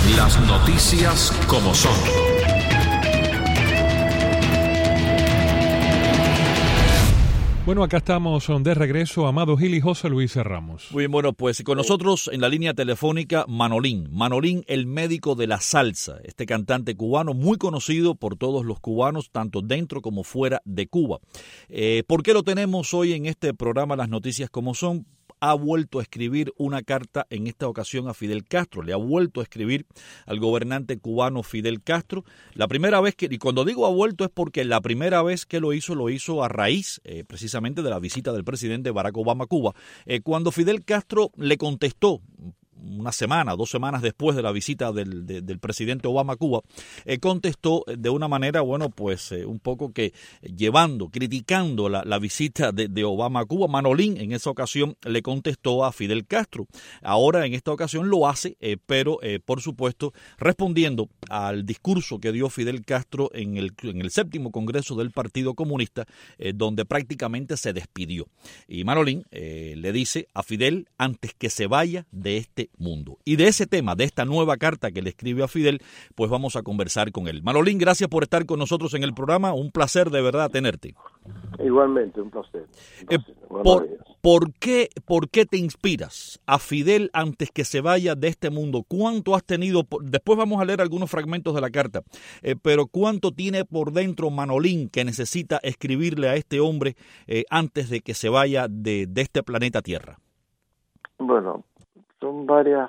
Las noticias como son. Bueno, acá estamos de regreso, Amado Gil y José Luis Ramos. Muy bueno, pues con nosotros en la línea telefónica Manolín. Manolín, el médico de la salsa, este cantante cubano muy conocido por todos los cubanos, tanto dentro como fuera de Cuba. ¿Por qué lo tenemos hoy en este programa Las Noticias como son? Ha vuelto a escribir una carta en esta ocasión a Fidel Castro, le ha vuelto a escribir al gobernante cubano Fidel Castro. La primera vez que, y cuando digo ha vuelto es porque la primera vez que lo hizo a raíz precisamente de la visita del presidente Barack Obama a Cuba, cuando Fidel Castro le contestó una semana, 2 semanas después de la visita del presidente Obama a Cuba, contestó de una manera, bueno, pues un poco que criticando la visita de Obama a Cuba. Manolín en esa ocasión le contestó a Fidel Castro. Ahora en esta ocasión lo hace, pero por supuesto respondiendo al discurso que dio Fidel Castro en el 7º Congreso del Partido Comunista, donde prácticamente se despidió. Y Manolín le dice a Fidel antes que se vaya de este mundo. Y de ese tema, de esta nueva carta que le escribe a Fidel, pues vamos a conversar con él. Manolín, gracias por estar con nosotros en el programa. Un placer de verdad tenerte. Igualmente, un placer. ¿Por qué te inspiras a Fidel antes que se vaya de este mundo? ¿Cuánto has tenido? Después vamos a leer algunos fragmentos de la carta, pero ¿cuánto tiene por dentro Manolín que necesita escribirle a este hombre antes de que se vaya de este planeta Tierra? Bueno, son varias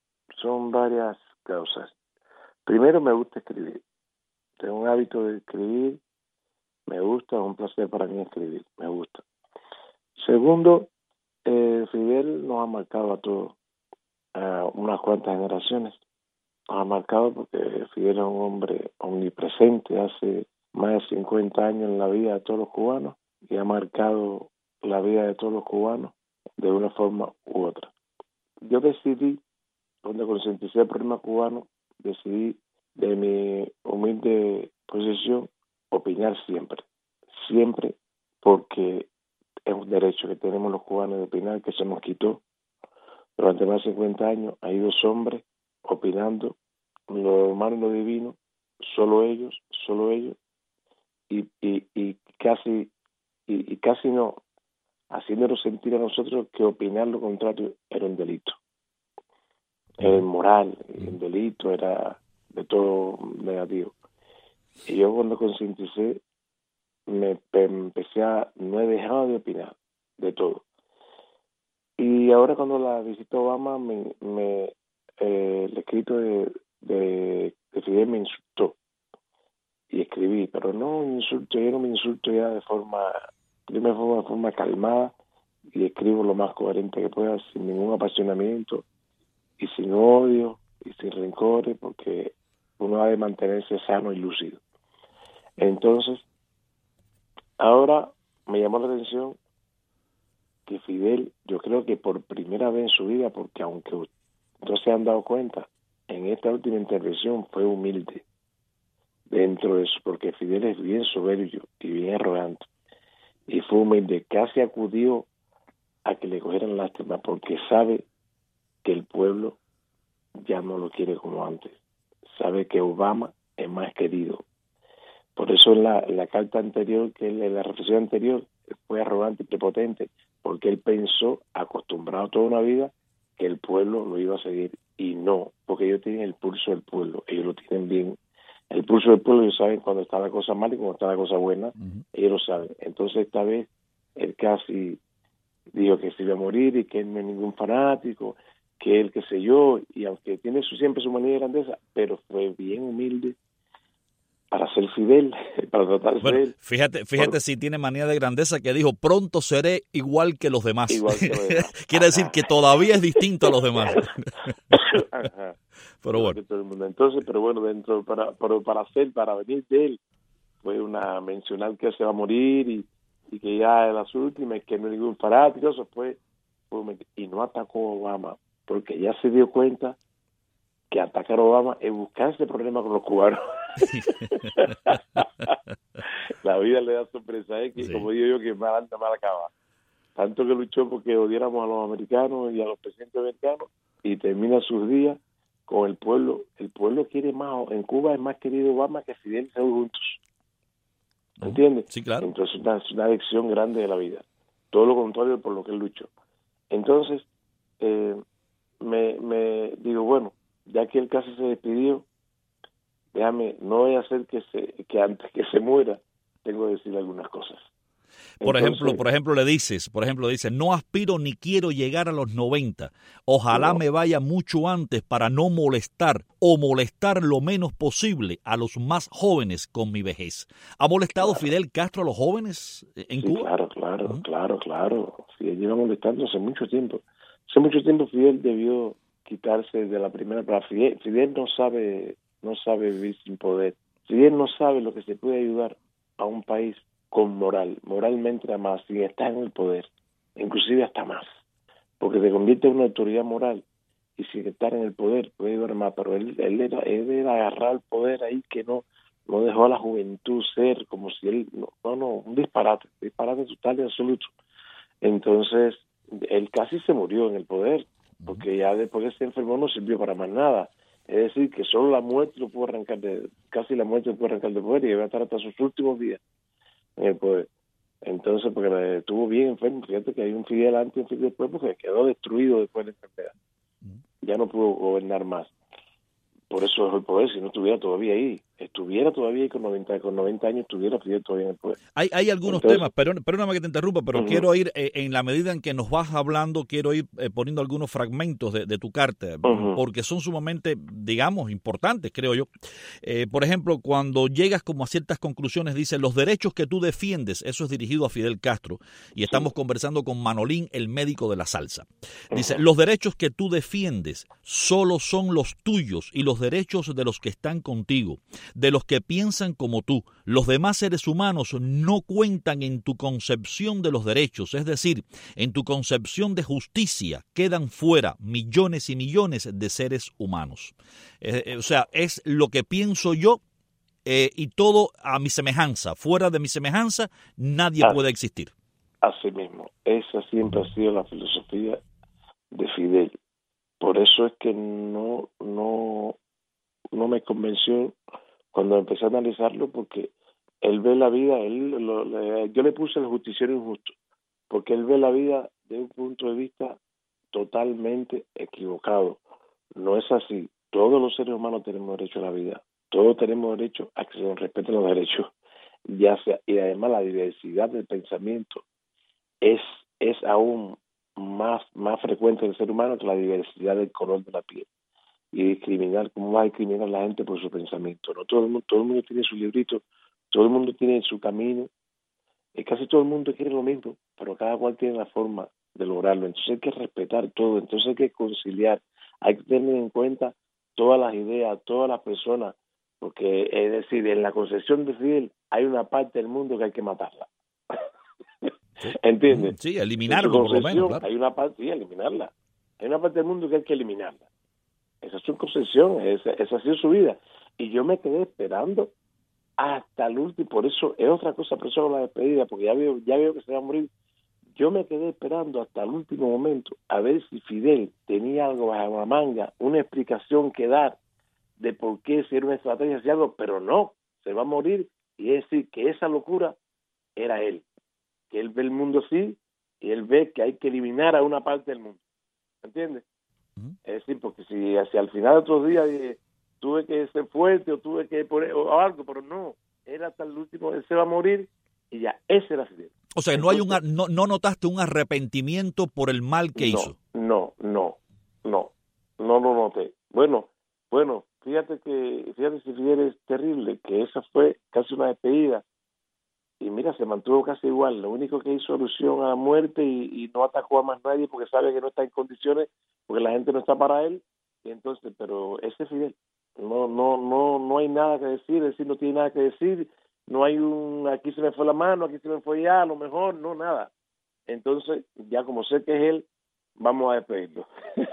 causas. Primero, me gusta escribir. Tengo un hábito de escribir. Me gusta, es un placer para mí escribir. Me gusta. Segundo, Fidel nos ha marcado a todos, a unas cuantas generaciones. Nos ha marcado porque Fidel es un hombre omnipresente hace más de 50 años en la vida de todos los cubanos y ha marcado la vida de todos los cubanos de una forma u otra. Yo decidí, cuando concienticé el problema cubano, decidí de mi humilde posición opinar siempre, porque es un derecho que tenemos los cubanos de opinar, que se nos quitó durante más de 50 años. Hay 2 hombres opinando, lo humano y lo divino, solo ellos, y casi no, haciéndonos sentir a nosotros que opinar lo contrario era un delito. Era inmoral, un delito, era de todo negativo. Y yo cuando concienticé, no he dejado de opinar de todo. Y ahora cuando la visitó Obama, el escrito de Fidel me insultó. Y escribí, pero no un insulto, yo no me insulto ya de forma calmada, y escribo lo más coherente que pueda, sin ningún apasionamiento y sin odio y sin rencores, porque uno ha de mantenerse sano y lúcido. Entonces, ahora me llamó la atención que Fidel, yo creo que por primera vez en su vida, porque aunque no se han dado cuenta, en esta última intervención fue humilde dentro de eso, porque Fidel es bien soberbio y bien arrogante. Y fue humilde, casi acudió a que le cogieran lástima, porque sabe que el pueblo ya no lo quiere como antes. Sabe que Obama es más querido. Por eso en la carta anterior, en la reflexión anterior, fue arrogante y prepotente, porque él pensó, acostumbrado toda una vida, que el pueblo lo iba a seguir. Y no, porque ellos tienen el pulso del pueblo, ellos lo tienen bien. El pulso del pueblo, ellos saben cuando está la cosa mal y cuando está la cosa buena, ellos lo saben. Entonces esta vez él casi dijo que se iba a morir y que él no es ningún fanático, que él qué sé yo, y aunque tiene siempre su manía de grandeza, pero fue bien humilde para ser Fidel, para tratarse de él. Fíjate si tiene manía de grandeza, que dijo, pronto seré igual que los demás. Igual que los demás. Quiere decir que todavía es distinto a los demás. Ajá. Pero bueno. Todo el mundo. Entonces, pero bueno, para venir de él, fue una mencionar que se va a morir y que ya es las últimas, que no hay ningún fanático, eso fue y no atacó a Obama, porque ya se dio cuenta que atacar a Obama es buscarse problemas con los cubanos. La vida le da sorpresa, que sí. Como digo yo, que mal anda, mal acaba. Tanto que luchó porque odiáramos a los americanos y a los presidentes americanos, y termina sus días con el pueblo quiere más, en Cuba es más querido Obama que Fidel y Raúl juntos. ¿Entiendes? Sí, claro. Entonces es una lección grande de la vida. Todo lo contrario por lo que él luchó. Entonces, me digo, bueno, ya que él casi se despidió, déjame, no voy a hacer que antes que se muera, tengo que decirle algunas cosas. Por ejemplo, le dices, no aspiro ni quiero llegar a los 90. Ojalá me vaya mucho antes para no molestar o molestar lo menos posible a los más jóvenes con mi vejez. ¿Ha molestado Fidel Castro a los jóvenes en Cuba? Claro. Fidel lleva molestando hace mucho tiempo. Hace mucho tiempo Fidel debió quitarse de la primera palabra. Fidel no sabe vivir sin poder. Fidel no sabe lo que se puede ayudar a un país con moralmente más, sin estar en el poder, inclusive hasta más, porque te convierte en una autoridad moral y sin estar en el poder puede ayudar más, pero él era agarrar el poder ahí que no dejó a la juventud ser como si él, un disparate total y absoluto. Entonces, él casi se murió en el poder, porque ya después que se enfermó no sirvió para más nada. Es decir, que solo la muerte lo pudo arrancar casi la muerte lo pudo arrancar del poder y iba a estar hasta sus últimos días en el poder. Entonces, porque estuvo bien enfermo, fíjate que hay un Fidel antes y un Fidel después, porque quedó destruido después de la enfermedad. Ya no pudo gobernar más. Por eso dejó el poder, si no estuviera todavía ahí con 90 años, estuviera Fidel todavía en el poder. Hay algunos temas, perdóname que te interrumpa, pero quiero ir, en la medida en que nos vas hablando, quiero ir poniendo algunos fragmentos de tu carta, porque son sumamente, digamos, importantes, creo yo. Por ejemplo, cuando llegas como a ciertas conclusiones, dice, los derechos que tú defiendes, eso es dirigido a Fidel Castro, y estamos conversando con Manolín, el médico de la salsa. Dice, los derechos que tú defiendes solo son los tuyos y los derechos de los que están contigo, de los que piensan como tú. Los demás seres humanos no cuentan en tu concepción de los derechos, es decir, en tu concepción de justicia quedan fuera millones y millones de seres humanos. O sea, es lo que pienso yo y todo a mi semejanza. Fuera de mi semejanza nadie puede existir. Así mismo, esa siempre ha sido la filosofía de Fidel. Por eso es que no me convenció cuando empecé a analizarlo, porque él ve la vida, yo le puse el justiciero injusto, porque él ve la vida de un punto de vista totalmente equivocado. No es así. Todos los seres humanos tenemos derecho a la vida. Todos tenemos derecho a que se nos respeten los derechos. Y además la diversidad del pensamiento es aún más frecuente en el ser humano que la diversidad del color de la piel. Y discriminar, ¿cómo va a discriminar a la gente por su pensamiento? No, todo el mundo tiene su librito, todo el mundo tiene su camino, y casi todo el mundo quiere lo mismo, pero cada cual tiene la forma de lograrlo. Entonces hay que respetar todo, entonces hay que conciliar, hay que tener en cuenta todas las ideas, todas las personas, porque es decir, en la concepción de Fidel hay una parte del mundo que hay que matarla. ¿Entiendes? Sí, eliminarlo por lo menos, claro. Hay una parte, sí, eliminarla. Hay una parte del mundo que hay que eliminarla. Esa es su concepción, esa ha sido su vida. Y yo me quedé esperando hasta el último, por eso es otra cosa, por eso la despedida, porque ya veo que se va a morir. Yo me quedé esperando hasta el último momento a ver si Fidel tenía algo bajo la manga, una explicación que dar de por qué, si era una estrategia, si algo, pero no, se va a morir, y es decir, que esa locura era él, que él ve el mundo así, y él ve que hay que eliminar a una parte del mundo, ¿entiendes? Es decir, porque si hacia el final de otros días tuve que ser fuerte o tuve que poner o algo, pero no, era hasta el último, él se va a morir y ya, ese era Fidel. O sea, entonces, no notaste un arrepentimiento por el mal que hizo. No lo noté. Bueno, fíjate si Fidel es terrible, que esa fue casi una despedida. Y mira, se mantuvo casi igual. Lo único que hizo alusión a la muerte y no atacó a más nadie porque sabe que no está en condiciones, porque la gente no está para él. Y entonces, pero ese Fidel, no hay nada que decir, no tiene nada que decir. No hay aquí se me fue la mano, aquí se me fue ya, a lo mejor, no, nada. Entonces, ya como sé que es él, vamos a despedirlo.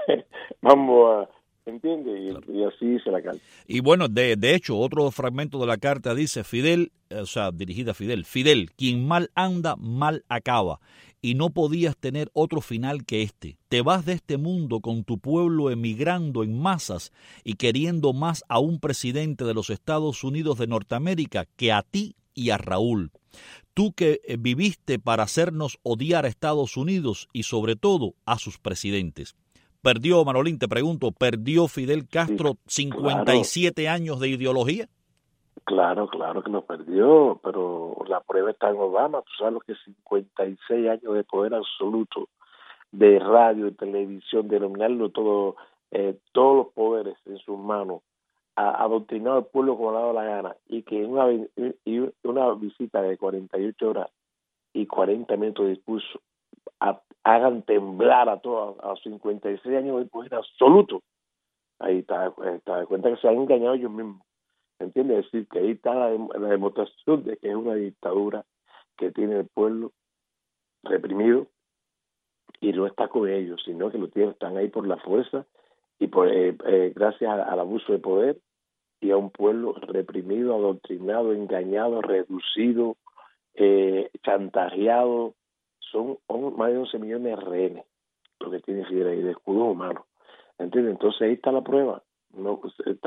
¿Entiendes? Y así dice la carta. Y bueno, de hecho, otro fragmento de la carta dice, Fidel, o sea, dirigida a Fidel, quien mal anda, mal acaba. y no podías tener otro final que este. Te vas de este mundo con tu pueblo emigrando en masas y queriendo más a un presidente de los Estados Unidos de Norteamérica que a ti y a Raúl. Tú que viviste para hacernos odiar a Estados Unidos y sobre todo a sus presidentes. ¿Perdió, Manolín, te pregunto, perdió Fidel Castro 57 años de ideología? Claro que lo perdió, pero la prueba está en Obama. Tú sabes lo que es 56 años de poder absoluto, de radio, de televisión, de dominarlo todo, todos los poderes en sus manos, adoctrinado al pueblo como le ha dado la gana, y que una visita de 48 horas y 40 minutos de discurso hagan temblar a todos a 56 años de poder absoluto. Ahí está de cuenta que se han engañado ellos mismos. ¿Entiendes? Es decir, que ahí está la demostración de que es una dictadura que tiene el pueblo reprimido y no está con ellos, sino que están ahí por la fuerza y por gracias al abuso de poder y a un pueblo reprimido, adoctrinado, engañado, reducido, chantajeado. Son más de 11 millones de rehenes lo que tiene Fidel ahí, de escudos humanos. ¿Entiendes? Entonces ahí está la prueba. No,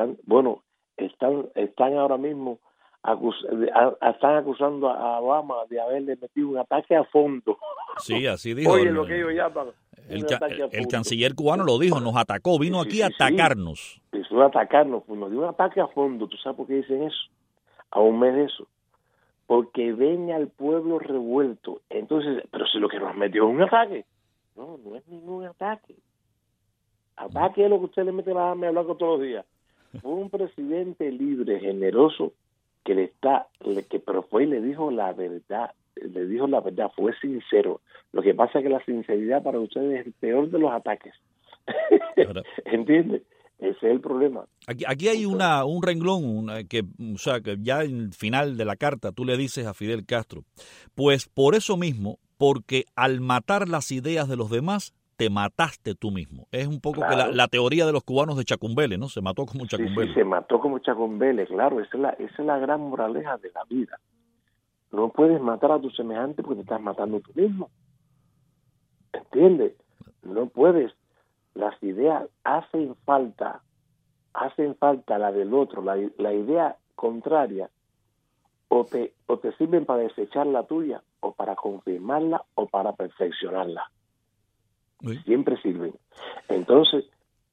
están ahora mismo están acusando a Obama de haberle metido un ataque a fondo. Sí, así dijo. Oye, lo que ellos llaman el canciller cubano lo dijo, nos atacó, vino aquí a atacarnos. Sí. Eso de atacarnos, pues nos dio un ataque a fondo. ¿Tú sabes por qué dicen eso? A un mes de eso. Porque ven al pueblo revuelto. Entonces, pero si lo que nos metió es un ataque. No es ningún ataque. Ataque es lo que usted le mete la arma y habla todos los días. Fue un presidente libre, generoso, pero fue y le dijo la verdad, fue sincero. Lo que pasa es que la sinceridad para ustedes es el peor de los ataques. ¿Entiendes? Ese es el problema. Aquí hay un renglón que ya en el final de la carta tú le dices a Fidel Castro, pues por eso mismo, porque al matar las ideas de los demás, te mataste tú mismo. Es un poco que la teoría de los cubanos de Chacumbele, ¿no? Se mató como Chacumbele. Sí, se mató como Chacumbele, claro. Esa es la gran moraleja de la vida. No puedes matar a tu semejante porque te estás matando tú mismo. ¿Entiendes? No puedes. Las ideas hacen falta la del otro, la idea contraria, o te sirven para desechar la tuya, o para confirmarla, o para perfeccionarla. Sí. Siempre sirven. Entonces,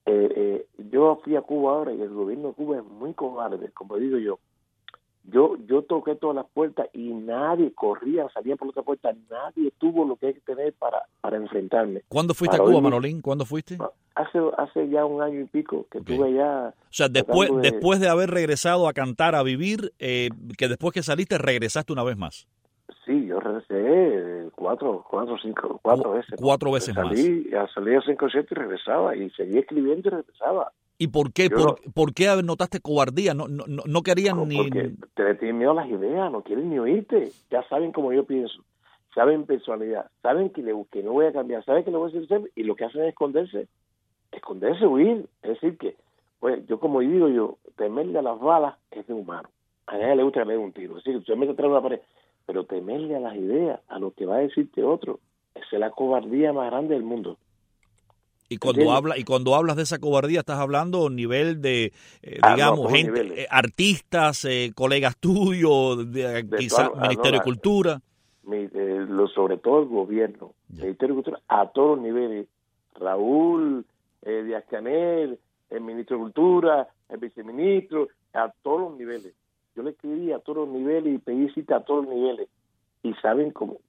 yo fui a Cuba ahora y el gobierno de Cuba es muy cobarde, como digo yo. Yo toqué todas las puertas y nadie salía por la otra puerta, nadie tuvo lo que hay que tener para enfrentarme. ¿Cuándo fuiste a Cuba, Manolín? ¿Cuándo fuiste? Hace ya un año y pico que estuve allá. O sea, después de haber regresado a cantar, a vivir, que después que saliste regresaste una vez más. Sí, yo regresé cuatro veces. Cuatro veces más. Salí a 5 o 7 y regresaba, y seguía escribiendo y regresaba. ¿Y por qué? ¿Por qué notaste cobardía? No querían ni... Porque te tienen miedo a las ideas, no quieren ni oírte. Ya saben cómo yo pienso. Saben personalidad. Saben que no voy a cambiar. Saben que lo voy a hacer. Y lo que hacen es esconderse, huir. Es decir que, pues, yo como digo yo, temerle a las balas es de humano. A nadie le gusta que le den un tiro. Es decir, usted mete atrás de una pared. Pero temerle a las ideas, a lo que va a decirte otro, esa es la cobardía más grande del mundo. Y cuando hablas de esa cobardía, estás hablando a nivel de, gente, artistas, colegas tuyos, quizás Ministerio de Cultura. Sobre todo el gobierno, Ministerio de Cultura, a todos los niveles. Raúl, Díaz-Canel, el Ministro de Cultura, el Viceministro, a todos los niveles. Yo le escribí a todos los niveles y pedí cita a todos los niveles. Y saben como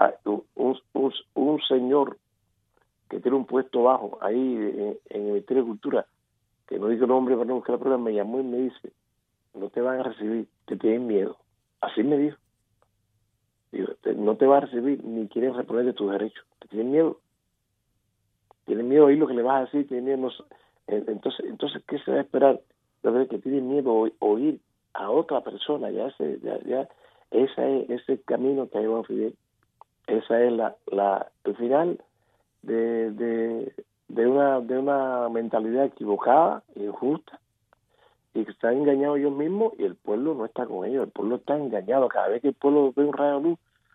un señor que tiene un puesto bajo ahí en el Ministerio de Cultura, que no digo el nombre para no buscar la prueba, me llamó y me dice, no te van a recibir, te tienen miedo. Así me dijo. Digo, no te van a recibir ni quieren reponer de tus derechos. Te tienen miedo. Tienen miedo a oír lo que le vas a decir, tienen miedo. Entonces, ¿qué se va a esperar? Yo creo que tienen miedo a oír a otra persona. Ese es el camino que ha llevado Fidel. Esa es el final de una mentalidad equivocada, injusta, y que están engañados ellos mismos, y el pueblo no está con ellos. El pueblo está engañado. Cada vez que el pueblo ve un rayo de luz,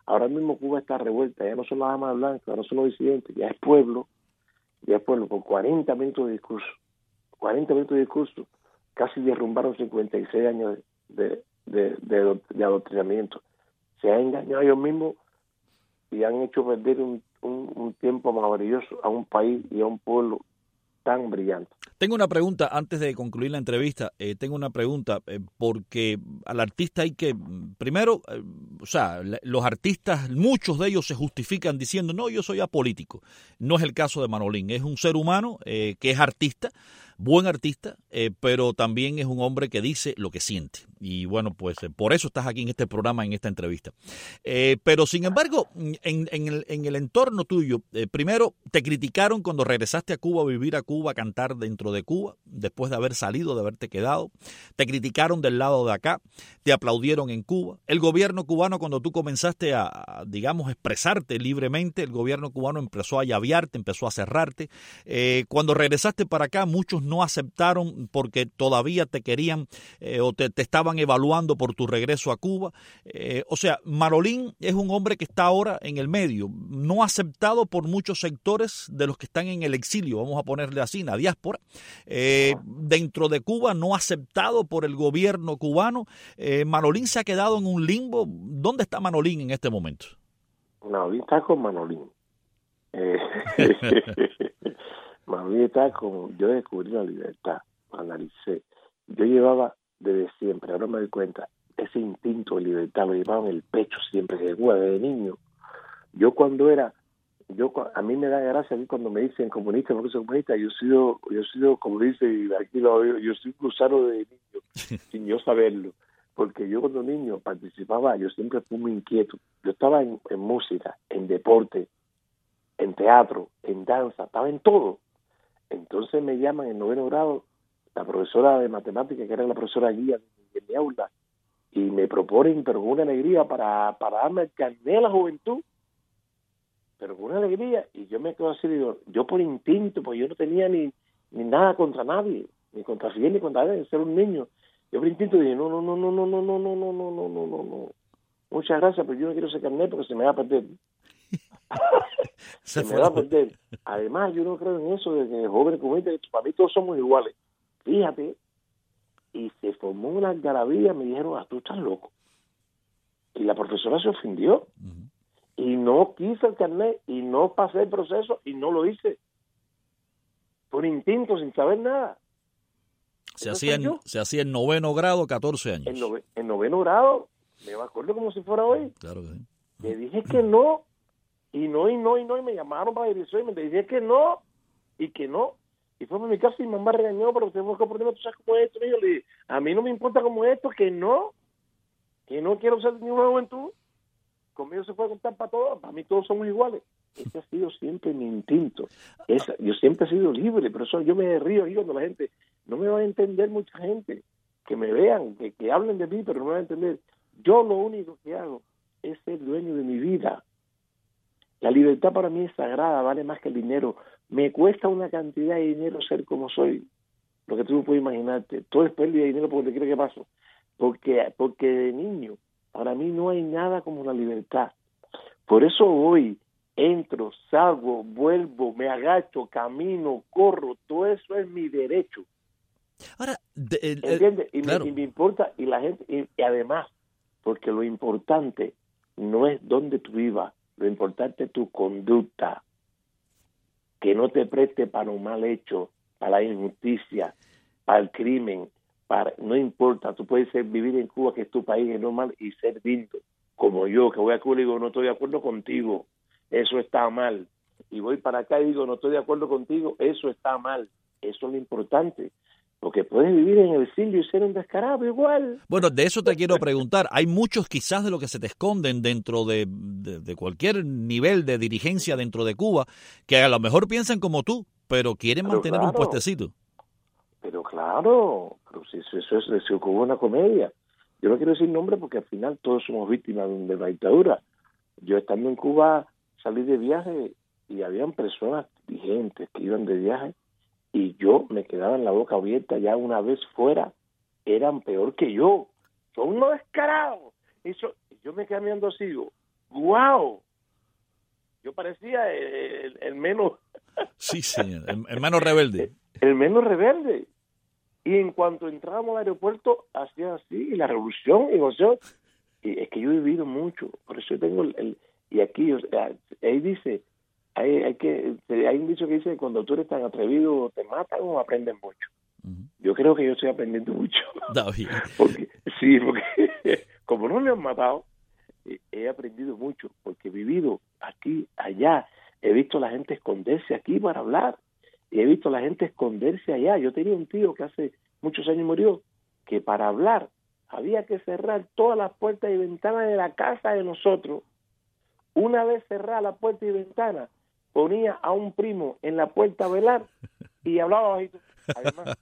Ahora mismo Cuba está revuelta, ya no son las damas blancas, ahora son los disidentes, ya es pueblo, con 40 minutos de discurso. 40 minutos de discurso, casi derrumbaron 56 años de adoctrinamiento. Se han engañado a ellos mismos y han hecho perder un tiempo maravilloso a un país y a un pueblo tan brillante. Tengo una pregunta antes de concluir la entrevista. Tengo una pregunta porque al artista hay que, primero, los artistas, muchos de ellos se justifican diciendo, no, yo soy apolítico. No es el caso de Manolín. Es un ser humano que es artista, buen artista, pero también es un hombre que dice lo que siente. Y bueno, pues por eso estás aquí en este programa, en esta entrevista. Pero sin embargo, en el entorno tuyo, primero te criticaron cuando regresaste a Cuba, a vivir a Cuba, a cantar dentro de Cuba, después de haber salido, de haberte quedado. Te criticaron del lado de acá, te aplaudieron en Cuba. El gobierno cubano, cuando tú comenzaste a digamos, expresarte libremente, el gobierno cubano empezó a llavearte, empezó a cerrarte. Cuando regresaste para acá, muchos no aceptaron porque todavía te querían o te estaban evaluando por tu regreso a Cuba. Manolín es un hombre que está ahora en el medio, no aceptado por muchos sectores de los que están en el exilio, vamos a ponerle así, la diáspora. Dentro de Cuba, no aceptado por el gobierno cubano. Manolín se ha quedado en un limbo. ¿Dónde está Manolín en este momento? Manolín está con Manolín. Manolín está con... Yo descubrí la libertad, analicé. Yo llevaba desde siempre, ahora me doy cuenta, ese instinto de libertad lo llevaba en el pecho siempre, desde niño. A mí me da gracia cuando me dicen comunista, porque soy comunista, yo he sido, como dice, y aquí lo oigo, yo soy cruzado de niño, sin yo saberlo, porque yo cuando niño participaba, yo siempre fui muy inquieto. Yo estaba en música, en deporte, en teatro, en danza, estaba en todo. Entonces me llaman en 9º grado, la profesora de matemáticas, que era la profesora guía de mi aula, y me proponen, pero con una alegría, para darme el carnet de la juventud, pero con una alegría, y yo me quedo así, digo, yo por instinto, pues yo no tenía ni nada contra nadie, ni contra Fidel, ni contra él, ser un niño. Yo por instinto dije, no. Muchas gracias, pero yo no quiero ese carnet porque se me va a perder. se me va a perder. Además, yo no creo en eso de que jóvenes comunistas, para mí todos somos iguales. Fíjate, y se formó una algarabía, me dijeron, tú estás loco. Y la profesora se ofendió. Uh-huh. Y no quise el carnet, y no pasé el proceso, y no lo hice. Por instinto, sin saber nada. Se hacía en 9º grado, 14 años. En 9º grado, me acuerdo como si fuera hoy. Claro que sí. Le dije que no, y me llamaron para la dirección, y me dije que no, y que no. Y fue por mi casa y mi mamá regañó, pero usted fue por tú sabes cómo es esto. Y yo le dije, a mí no me importa cómo es esto, que no quiero ser ni una juventud. Conmigo se puede contar para todos, para mí todos somos iguales. Ese ha sido siempre mi instinto. Yo siempre he sido libre, pero eso yo me río ahí cuando la gente, no me va a entender mucha gente, que me vean, que hablen de mí, pero no me va a entender. Yo lo único que hago es ser dueño de mi vida. La libertad para mí es sagrada, vale más que el dinero. Me cuesta una cantidad de dinero ser como soy, lo que tú no puedes imaginarte. Todo es pérdida de dinero porque te crees que paso. Porque de niño, para mí no hay nada como la libertad. Por eso hoy entro, salgo, vuelvo, me agacho, camino, corro. Todo eso es mi derecho. Ahora, ¿entiendes? Claro. Me importa, y la gente, y además, porque lo importante no es dónde tú vivas, lo importante es tu conducta. Que no te preste para un mal hecho, para la injusticia, para el crimen. No importa, tú puedes vivir en Cuba, que es tu país, es normal, y ser digno, como yo, que voy a Cuba y digo, no estoy de acuerdo contigo, eso está mal. Y voy para acá y digo, no estoy de acuerdo contigo, eso está mal. Eso es lo importante, porque puedes vivir en el exilio y ser un descarado igual. Bueno, de eso te quiero preguntar. Hay muchos quizás de los que se te esconden dentro de cualquier nivel de dirigencia dentro de Cuba, que a lo mejor piensan como tú, pero quieren mantener un puestecito. Pero claro, si eso ocurrió una comedia. Yo no quiero decir nombre porque al final todos somos víctimas de la dictadura. Yo estando en Cuba salí de viaje y habían personas vigentes que iban de viaje y yo me quedaba en la boca abierta. Ya una vez fuera eran peor que yo. Son unos descarados. Yo me quedé mirando así, digo, ¡Guau! Yo parecía el menos... Sí, señor, el menos rebelde. El menos rebelde. Y en cuanto entrábamos al aeropuerto, hacía así, la revolución, y es que yo he vivido mucho, por eso yo tengo y aquí, ahí dice, hay un dicho que dice que cuando tú eres tan atrevido, te matan o aprendes mucho. Uh-huh. Yo creo que yo estoy aprendiendo mucho. Porque como no me han matado, he aprendido mucho, porque he vivido aquí, allá, he visto a la gente esconderse aquí para hablar, y he visto a la gente esconderse allá. Yo tenía un tío que hace muchos años murió, que para hablar había que cerrar todas las puertas y ventanas de la casa de nosotros. Una vez cerrada la puerta y ventana, ponía a un primo en la puerta a velar y hablaba bajito. Además.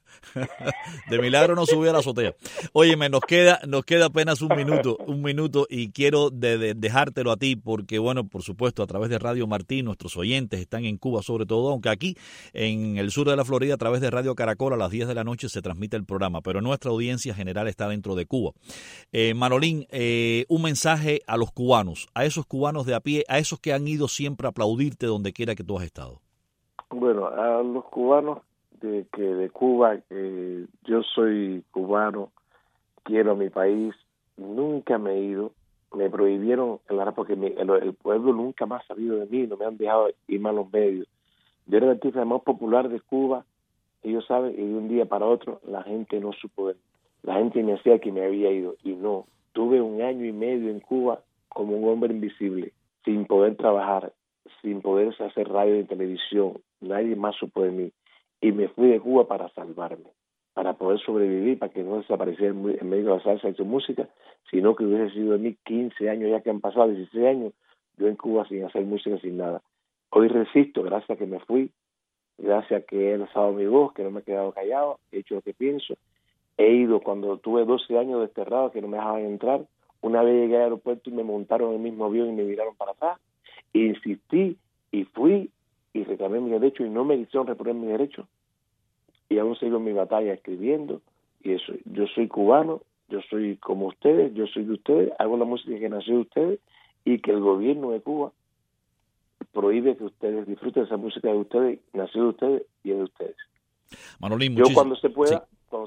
De milagro no subió a la azotea. Óyeme, nos queda apenas un minuto y quiero dejártelo a ti porque, bueno, por supuesto, a través de Radio Martí, nuestros oyentes están en Cuba sobre todo, aunque aquí en el sur de la Florida a través de Radio Caracol a las 10 de la noche se transmite el programa, pero nuestra audiencia general está dentro de Cuba. Manolín, un mensaje a los cubanos, a esos cubanos de a pie, a esos que han ido siempre a aplaudirte donde quiera que tú has estado. Bueno, a los cubanos de Cuba, yo soy cubano, quiero a mi país, nunca me he ido, me prohibieron porque el pueblo nunca más ha sabido de mí, no me han dejado ir más a los medios. Yo era el artista más popular de Cuba, ellos saben, y de un día para otro la gente no supo de mí. La gente me decía que me había ido, y no, tuve 1 año y medio en Cuba como un hombre invisible, sin poder trabajar, sin poder hacer radio y televisión, nadie más supo de mí. Y me fui de Cuba para salvarme, para poder sobrevivir, para que no desapareciera en medio de la salsa y su música, sino que hubiese sido de mí 15 años, ya que han pasado 16 años, yo en Cuba sin hacer música, sin nada. Hoy resisto, gracias a que me fui, gracias a que he alzado mi voz, que no me he quedado callado, he hecho lo que pienso. He ido cuando tuve 12 años desterrado, que no me dejaban entrar. Una vez llegué al aeropuerto y me montaron en el mismo avión y me viraron para atrás. E insistí y fui y reclamé mi derecho y no me hicieron reponer mi derecho. Y aún sigo en mi batalla escribiendo. Y eso, yo soy cubano, yo soy como ustedes, yo soy de ustedes, hago la música que nació de ustedes y que el gobierno de Cuba prohíbe que ustedes disfruten esa música de ustedes, nació de ustedes y es de ustedes. Manolín, yo cuando se pueda,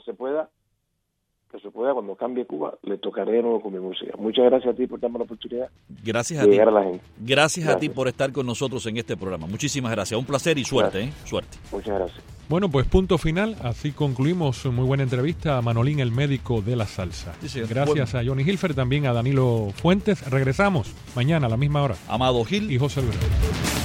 cuando cambie Cuba, le tocaré de nuevo con mi música. Muchas gracias a ti por darme la oportunidad de llegar a la gente. Gracias a ti por estar con nosotros en este programa. Muchísimas gracias. Un placer y suerte. Suerte. Muchas gracias. Bueno, pues punto final. Así concluimos. Muy buena entrevista a Manolín, el médico de la salsa. Sí, gracias a Johnny Hilfer, también a Danilo Fuentes. Regresamos mañana a la misma hora. Amado Gil y José Luis.